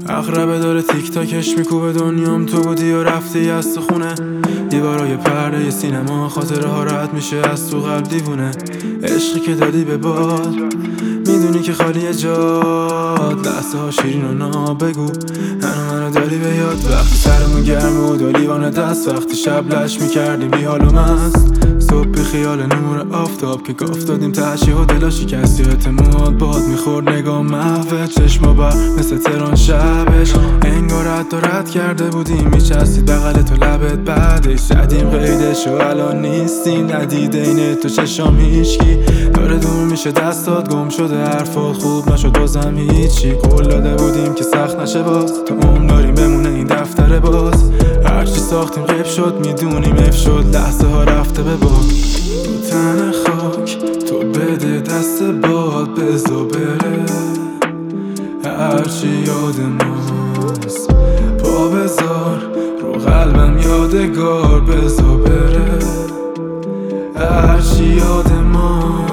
اقربه داره تیک تاکش میکوبه دنیام، تو بودی و رفتی از تو خونه. دیوارای پرده سینما خاطره ها رد میشه از تو قلب دیوونه. عشقی که دادی به باد میدونی که خالی جاد، لحظه ها شیرین و نابگو منو داری به یاد. وقتی سرمون گرم بود و لیوان دست، وقتی شب لش میکردیم بی حال و مست. صبح خیال نور آفتاب که گفت دادیم تشیه و دلا شکستی، اعتماد باد میخورد نگاه محوه، چشم بر مثل تران شبش انگار رد کرده بودیم، میچستید بغل تو لبت بعدش زدیم قیدش و الان نیستیم. ندیده اینه تو چشام هیچکی داره دور میشه، دستات گم شده، حرفات خوب نشد بازم هیچی. قول داده بودیم که سخت نشه باز، تو عمر داریم بمونه این دفتر باز. هرچی ساختیم غیب شد میدونیم اف شد، لحظه ها رفته به باد. تو تن خاک تو بده دست باد بزا بره، هرچی یاد ماست پا بذار رو قلبم یادگار بزا بره، هرچی یاد ماست.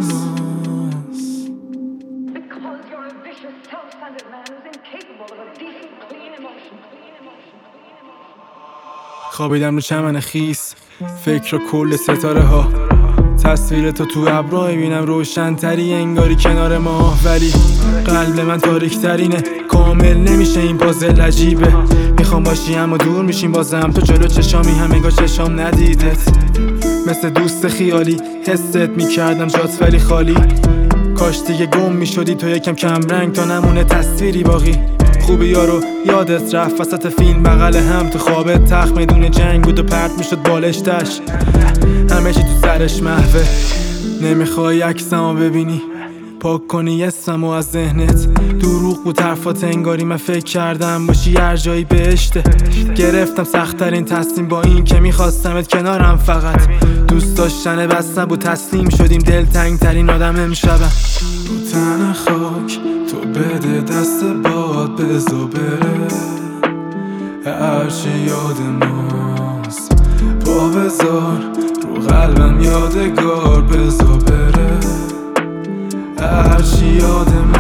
خوابیدم رو چمن خیس، فکر و کل ستاره ها، تصویر تو ابرها میبینم روشن تری انگاری کنار ما، ولی قلب من تاریک ترینه، کامل نمیشه این پازل عجیبه. میخوام باشی اما دور میشیم بازم، تو جلو چشامی هم انگار چشام ندیدت، مثل دوست خیالی حست میکردم جات ولی خالی. کاش دیگه گم میشدی تو یکم کم رنگ تا نمونه تصویری باقی. خوبی یارو یادت رفت وسط فیلم بغل هم تو خوابت، تخت میدون جنگ بود و پرت میشد بالشتش، همه چی تو سرش محوه. نمیخوای عکسمو ببینی پاک کنی اسمو از ذهنت، دروغ بود حرفات انگاری من فکر کردم باشی هر جایی بهشته. گرفتم سخت‌ترین تصمیم با این که میخواستمت کنارم، فقط دوست داشتن بس نبود، تسلیم شدیم دلتنگ ترین آدم امشبم. تو تن خاک تو بده دست باد بزا بره، هرچی یاد ماست پا بذار رو قلبم یادگار بزا بره، هرچی یاد